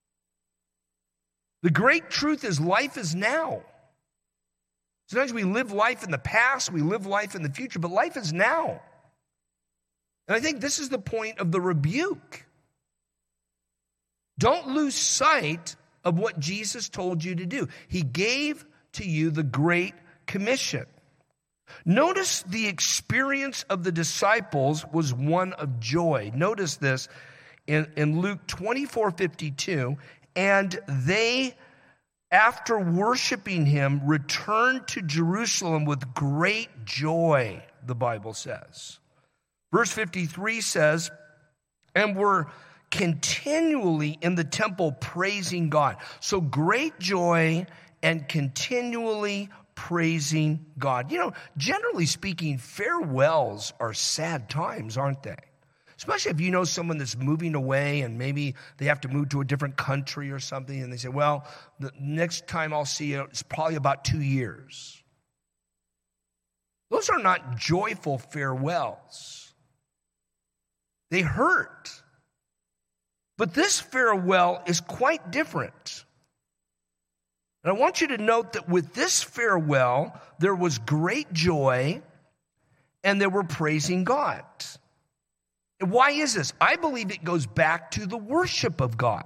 The great truth is life is now. Sometimes we live life in the past, we live life in the future, but life is now. And I think this is the point of the rebuke. Don't lose sight of what Jesus told you to do. He gave to you the Great Commission. Notice the experience of the disciples was one of joy. Notice this in, in Luke twenty-four fifty-two. And they, after worshiping him, returned to Jerusalem with great joy, the Bible says. Verse fifty-three says, and were continually in the temple praising God. So great joy and continually praising God. You know, generally speaking, farewells are sad times, aren't they? Especially if you know someone that's moving away and maybe they have to move to a different country or something, and they say, well, the next time I'll see you, it's probably about two years. Those are not joyful farewells. They hurt. But this farewell is quite different. And I want you to note that with this farewell, there was great joy and they were praising God. And why is this? I believe it goes back to the worship of God.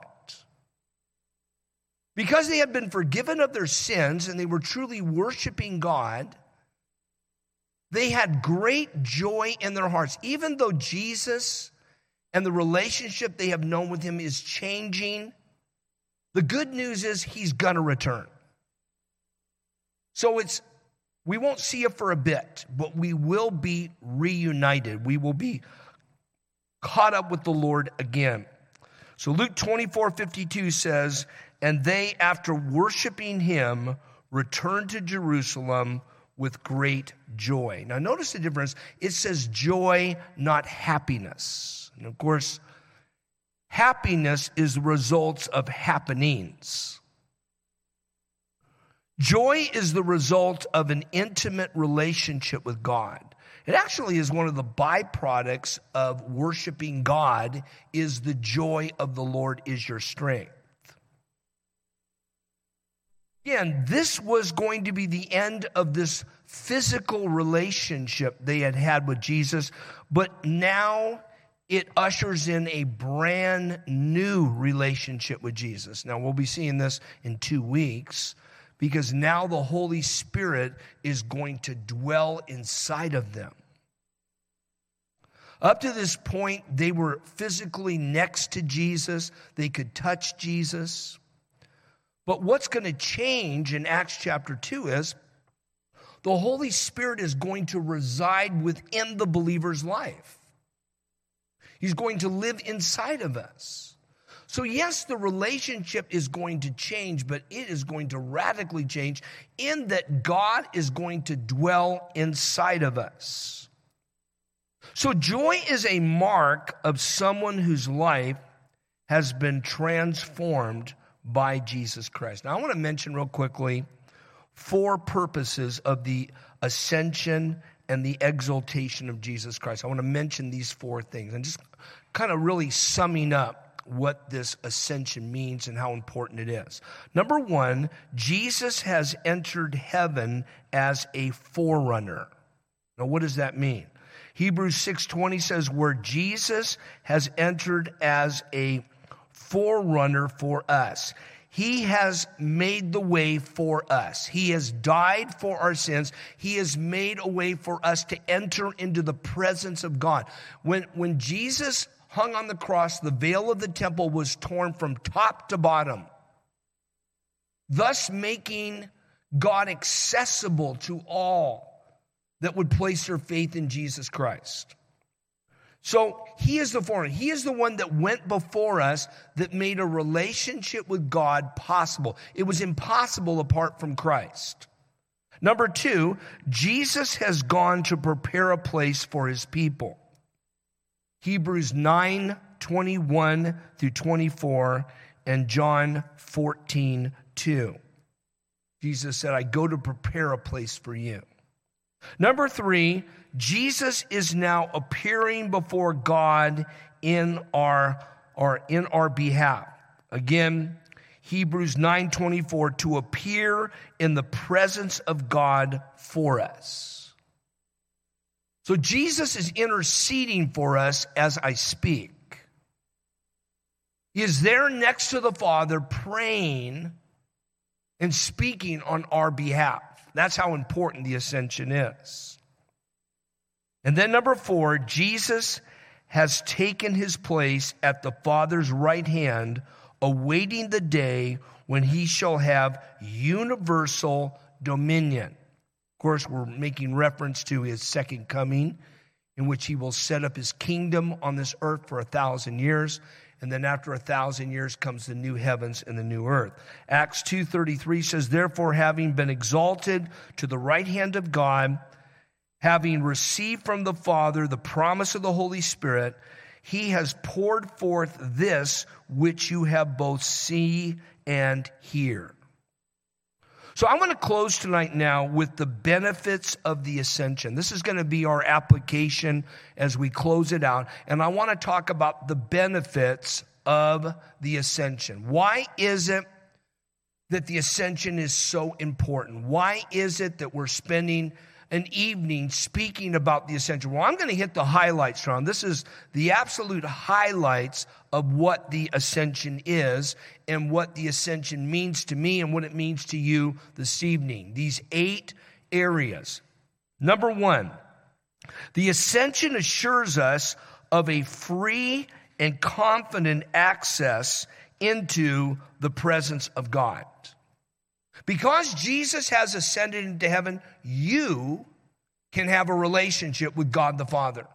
Because they had been forgiven of their sins and they were truly worshiping God, they had great joy in their hearts. Even though Jesus and the relationship they have known with him is changing, the good news is he's going to return. So it's, we won't see it for a bit, but we will be reunited. We will be caught up with the Lord again. So Luke twenty-four fifty-two says, and they, after worshiping him, returned to Jerusalem with great joy. Now notice the difference. It says joy, not happiness. And of course, happiness is the result of happenings. Joy is the result of an intimate relationship with God. It actually is one of the byproducts of worshiping God, is the joy of the Lord is your strength. Again, this was going to be the end of this physical relationship they had had with Jesus, but now it ushers in a brand new relationship with Jesus. Now, we'll be seeing this in two weeks because now the Holy Spirit is going to dwell inside of them. Up to this point, they were physically next to Jesus. They could touch Jesus. But what's going to change in Acts chapter two is the Holy Spirit is going to reside within the believer's life. He's going to live inside of us. So yes, the relationship is going to change, but it is going to radically change in that God is going to dwell inside of us. So joy is a mark of someone whose life has been transformed by Jesus Christ. Now I want to mention real quickly four purposes of the ascension and the exaltation of Jesus Christ. I want to mention these four things and just kind of really summing up what this ascension means and how important it is. Number one, Jesus has entered heaven as a forerunner. Now, what does that mean? Hebrews six twenty says, where Jesus has entered as a forerunner for us. He has made the way for us. He has died for our sins. He has made a way for us to enter into the presence of God. When, when Jesus hung on the cross, the veil of the temple was torn from top to bottom, thus making God accessible to all that would place their faith in Jesus Christ. So he is the forerunner. He is the one that went before us that made a relationship with God possible. It was impossible apart from Christ. Number two, Jesus has gone to prepare a place for his people. Hebrews nine, twenty-one through twenty-four and John fourteen, two. Jesus said, I go to prepare a place for you. Number three, Jesus is now appearing before God in our, or in our behalf. Again, Hebrews nine twenty-four, to appear in the presence of God for us. So Jesus is interceding for us as I speak. He is there next to the Father praying and speaking on our behalf. That's how important the ascension is. And then number four, Jesus has taken his place at the Father's right hand, awaiting the day when he shall have universal dominion. Of course, we're making reference to his second coming, in which he will set up his kingdom on this earth for a thousand years. And then after a thousand years comes the new heavens and the new earth. Acts two thirty-three says, therefore, having been exalted to the right hand of God, having received from the Father the promise of the Holy Spirit, he has poured forth this which you have both see and hear. So I want to close tonight now with the benefits of the ascension. This is going to be our application as we close it out. And I want to talk about the benefits of the ascension. Why is it that the ascension is so important? Why is it that we're spending an evening speaking about the ascension? Well, I'm going to hit the highlights, Sean. This is the absolute highlights of what the ascension is and what the ascension means to me and what it means to you this evening. These eight areas. Number one, the ascension assures us of a free and confident access into the presence of God. Because Jesus has ascended into heaven, you can have a relationship with God the Father.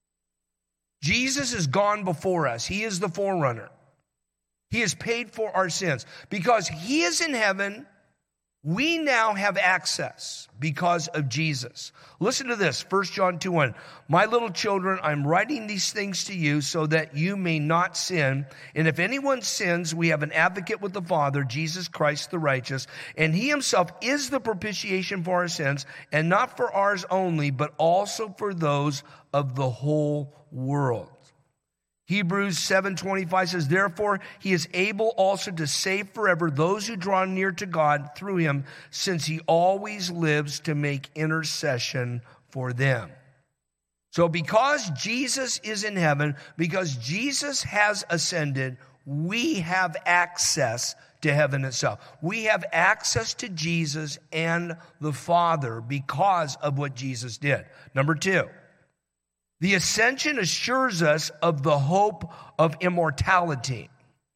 Jesus has gone before us. He is the forerunner. He has paid for our sins. Because he is in heaven, we now have access because of Jesus. Listen to this, First John two one. My little children, I'm writing these things to you so that you may not sin. And if anyone sins, we have an advocate with the Father, Jesus Christ the righteous. And he himself is the propitiation for our sins, and not for ours only, but also for those of the whole world. Hebrews seven twenty-five says, therefore, he is able also to save forever those who draw near to God through him, since he always lives to make intercession for them. So because Jesus is in heaven, because Jesus has ascended, we have access to heaven itself. We have access to Jesus and the Father because of what Jesus did. Number two, the ascension assures us of the hope of immortality.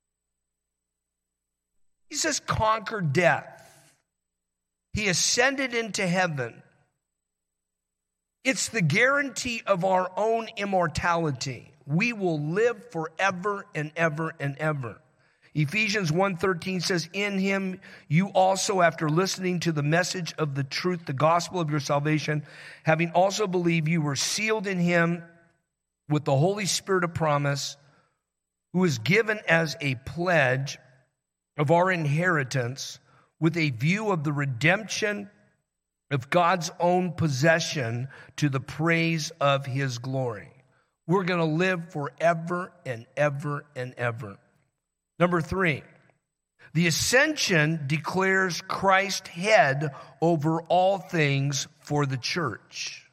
Jesus conquered death. He ascended into heaven. It's the guarantee of our own immortality. We will live forever and ever and ever. Ephesians one thirteen says, in him you also, after listening to the message of the truth, the gospel of your salvation, having also believed, you were sealed in him with the Holy Spirit of promise, who is given as a pledge of our inheritance, with a view of the redemption of God's own possession, to the praise of his glory. We're going to live forever and ever and ever. Number three, the ascension declares Christ head over all things for the church.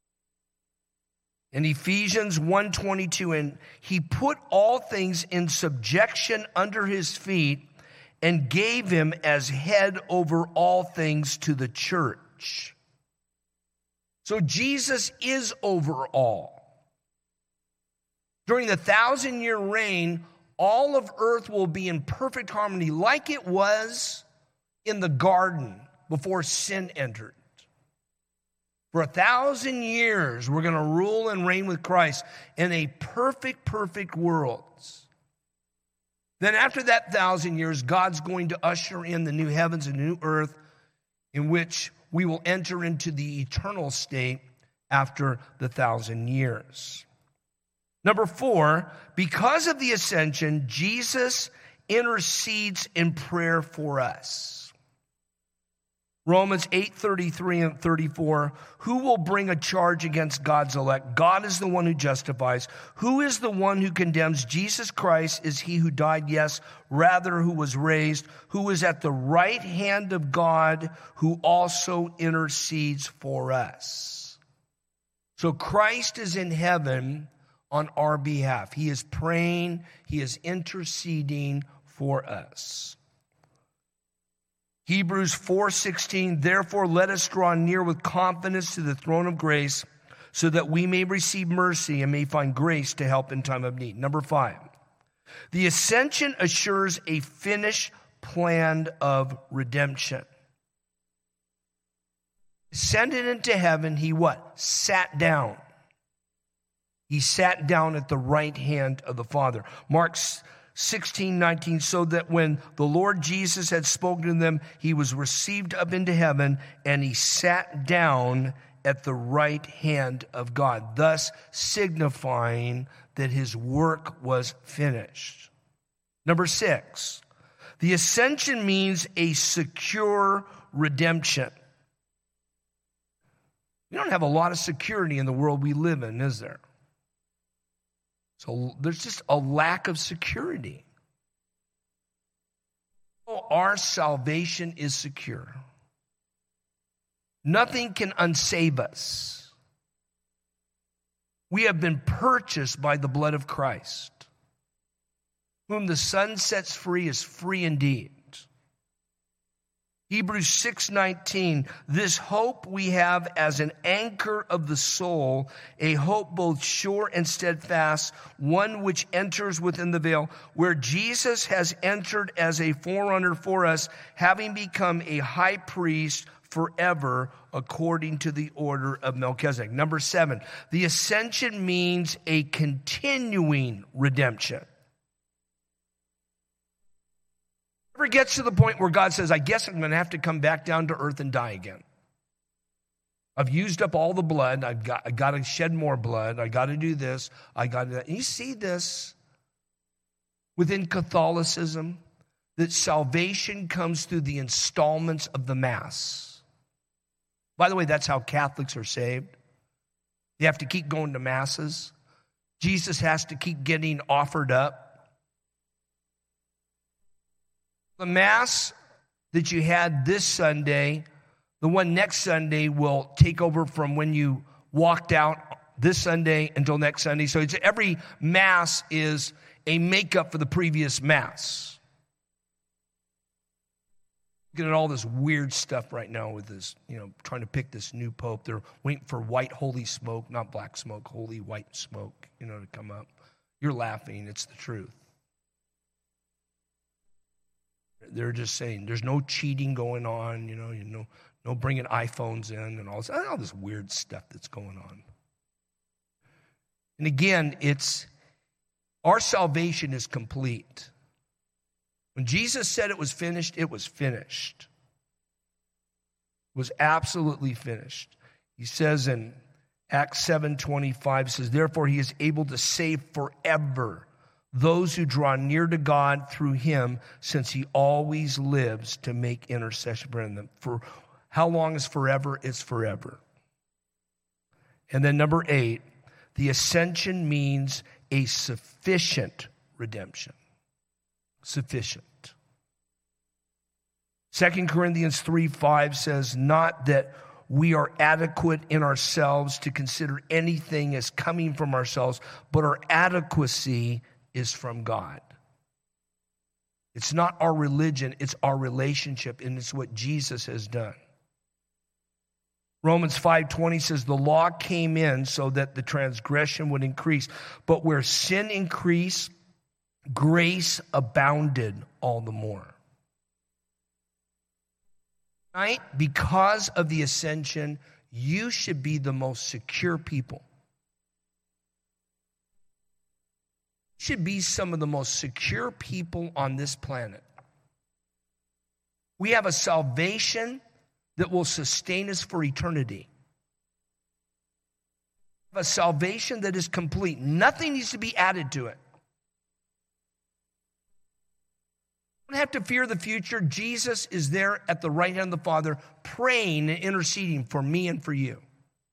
In Ephesians one twenty-two, and he put all things in subjection under his feet and gave him as head over all things to the church. So Jesus is over all. During the thousand-year reign, all of earth will be in perfect harmony like it was in the garden before sin entered. For a thousand years, we're going to rule and reign with Christ in a perfect, perfect world. Then after that thousand years, God's going to usher in the new heavens and new earth, in which we will enter into the eternal state after the thousand years. Number four, because of the ascension, Jesus intercedes in prayer for us. Romans eight thirty-three and thirty-four, who will bring a charge against God's elect? God is the one who justifies. Who is the one who condemns? Jesus Christ is he who died, yes, rather who was raised, who is at the right hand of God, who also intercedes for us. So Christ is in heaven on our behalf. He is praying, he is interceding for us. Hebrews four sixteen, therefore let us draw near with confidence to the throne of grace so that we may receive mercy and may find grace to help in time of need. Number five, the ascension assures a finished plan of redemption. Ascended into heaven, he what? Sat down. He sat down at the right hand of the Father. Mark sixteen nineteen, so that when the Lord Jesus had spoken to them, he was received up into heaven, and he sat down at the right hand of God, thus signifying that his work was finished. Number six, the ascension means a secure redemption. We don't have a lot of security in the world we live in, is there? So there's just a lack of security. Our salvation is secure. Nothing can unsave us. We have been purchased by the blood of Christ. Whom the Son sets free is free indeed. Hebrews six nineteen, this hope we have as an anchor of the soul, a hope both sure and steadfast, one which enters within the veil, where Jesus has entered as a forerunner for us, having become a high priest forever according to the order of Melchizedek. Number seven, the ascension means a continuing redemption. Never gets to the point where God says, I guess I'm going to have to come back down to earth and die again. I've used up all the blood. I've got, I got to shed more blood. I got to do this. I got to do that. And you see this within Catholicism, that salvation comes through the installments of the Mass. By the way, that's how Catholics are saved. They have to keep going to Masses. Jesus has to keep getting offered up. The Mass that you had this Sunday, the one next Sunday will take over from when you walked out this Sunday until next Sunday. So it's, every Mass is a makeup for the previous Mass. Looking at all this weird stuff right now with this, you know, trying to pick this new pope. They're waiting for white holy smoke, not black smoke, holy white smoke, you know, to come up. You're laughing. It's the truth. They're just saying there's no cheating going on, you know, you know, no bringing iPhones in and all this, all this weird stuff that's going on. And again, it's our salvation is complete. When Jesus said it was finished, it was finished. It was absolutely finished. He says in Acts seven twenty-five, says, therefore he is able to save forever those who draw near to God through him, since he always lives to make intercession for them. For how long is forever? It's forever. And then number eight, the ascension means a sufficient redemption. Sufficient. Second Corinthians three five says, not that we are adequate in ourselves to consider anything as coming from ourselves, but our adequacy is from God. It's not our religion, it's our relationship, and it's what Jesus has done. Romans five twenty says, the law came in so that the transgression would increase, but where sin increased, grace abounded all the more. Right? Because of the ascension, you should be the most secure people. Should be some of the most secure people on this planet. We have a salvation that will sustain us for eternity. A salvation that is complete. Nothing needs to be added to it. You don't have to fear the future. Jesus is there at the right hand of the Father, praying and interceding for me and for you.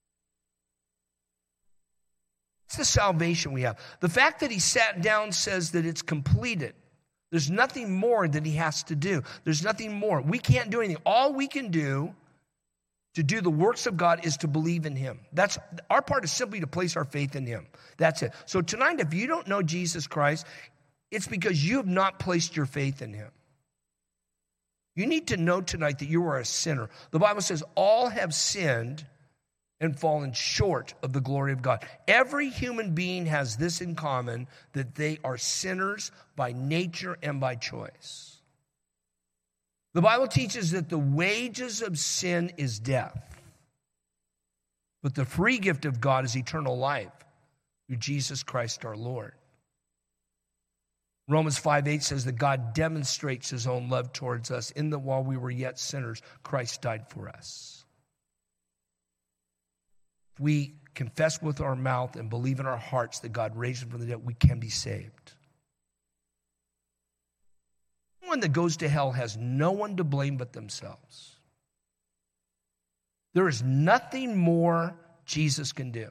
It's the salvation we have. The fact that he sat down says that it's completed. There's nothing more that he has to do. There's nothing more. We can't do anything. All we can do to do the works of God is to believe in him. That's our part, is simply to place our faith in him. That's it. So tonight, if you don't know Jesus Christ, it's because you have not placed your faith in him. You need to know tonight that you are a sinner. The Bible says all have sinned and fallen short of the glory of God. Every human being has this in common, that they are sinners by nature and by choice. The Bible teaches that the wages of sin is death, but the free gift of God is eternal life through Jesus Christ our Lord. Romans five eight says that God demonstrates his own love towards us in that while we were yet sinners, Christ died for us. If we confess with our mouth and believe in our hearts that God raised him from the dead, we can be saved. Anyone that goes to hell has no one to blame but themselves. There is nothing more Jesus can do.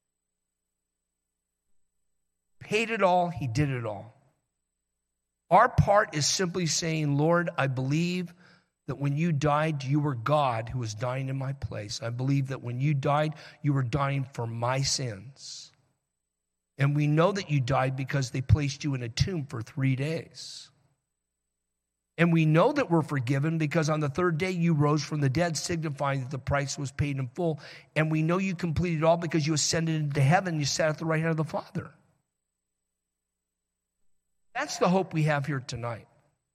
Paid it all, he did it all. Our part is simply saying, Lord, I believe that when you died, you were God who was dying in my place. I believe that when you died, you were dying for my sins. And we know that you died because they placed you in a tomb for three days. And we know that we're forgiven because on the third day you rose from the dead, signifying that the price was paid in full. And we know you completed it all because you ascended into heaven. You sat at the right hand of the Father. That's the hope we have here tonight.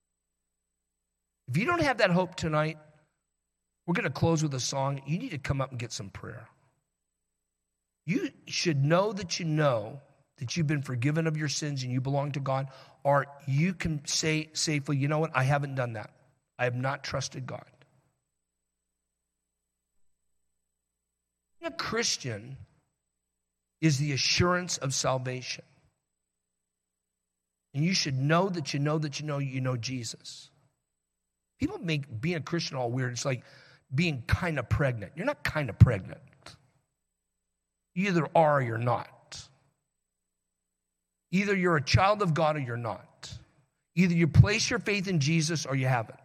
If you don't have that hope tonight, we're going to close with a song. You need to come up and get some prayer. You should know that you know that you've been forgiven of your sins and you belong to God, or you can say safely, you know what, I haven't done that. I have not trusted God. Being a Christian is the assurance of salvation. And you should know that you know that you know you know Jesus. People make being a Christian all weird. It's like being kind of pregnant. You're not kind of pregnant. You either are or you're not. Either you're a child of God or you're not. Either you place your faith in Jesus or you haven't.